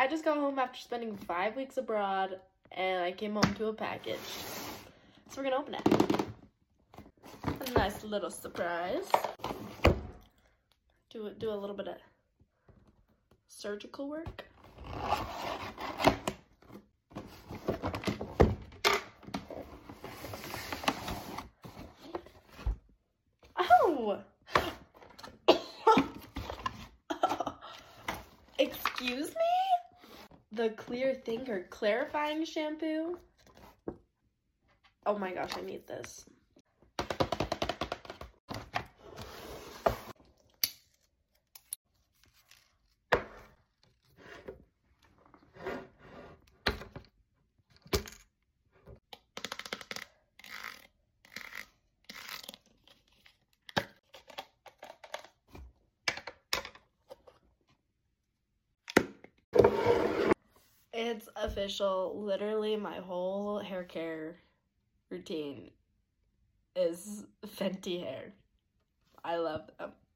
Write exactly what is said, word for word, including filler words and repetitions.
I just got home after spending five weeks abroad, and I came home to a package. So we're gonna open it. A nice little surprise. Do, do a little bit of surgical work. Oh! Excuse me? The Clear Thinker clarifying shampoo. Oh my gosh, I need this. It's official. Literally, my whole hair care routine is Fenty hair. I love them.